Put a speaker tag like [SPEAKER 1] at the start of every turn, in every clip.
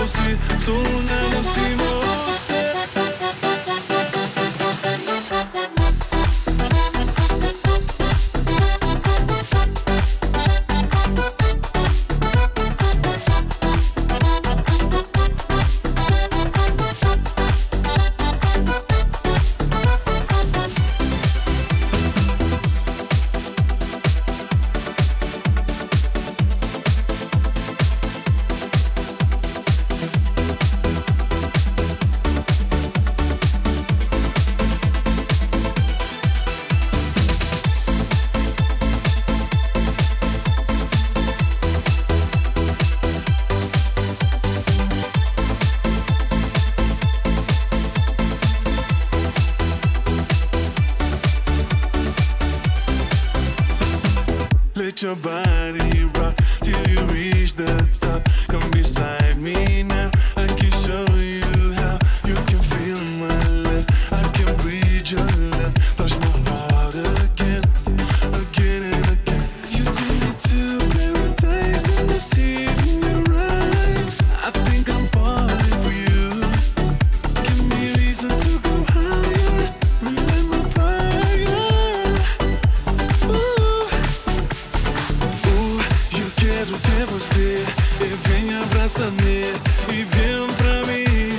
[SPEAKER 1] você, sou nada sem você. Let your body rock till you reach the top. Come beside me now, I can show you how. You can feel my love, I can breathe your love. Touch my heart again, again and again. You take me to paradise and I see it in your eyes. I think I'm falling for you. Give me reason to go higher, relight my fire. Quero ter você e vem abraçar-me e vem pra mim.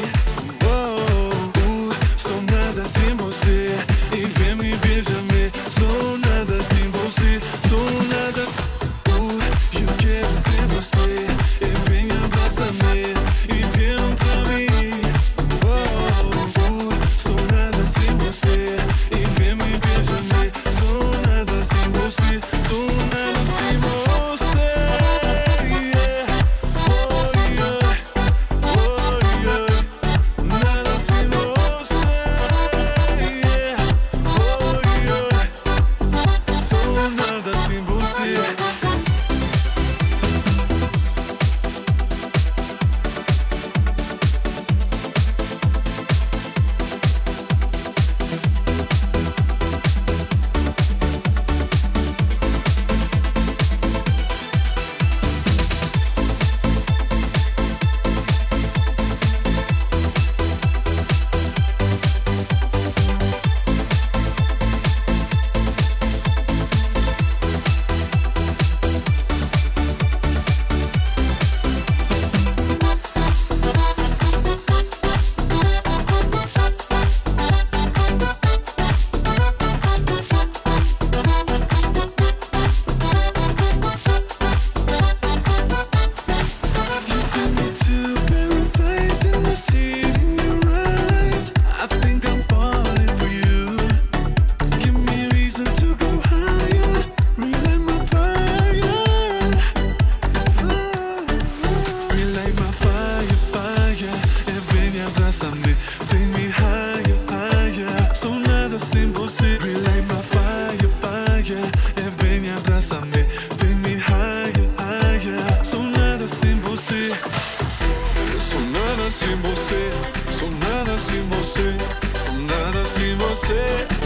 [SPEAKER 1] Sou nada sem você e vem me beijar-me. Sou nada sem você, sou nada. Eu quero ter você e vem abraçar-me e vem pra mim. Sou nada sem você e vem me beijar-me. Sou nada sem você, sou nada sem você. Take me higher, higher. Sou nada sem você. Relight my fire, fire. É bem abraça-me. Take me higher, higher. Sou nada sem você. Eu sou nada sem você. Sou nada sem você. Sou nada sem você.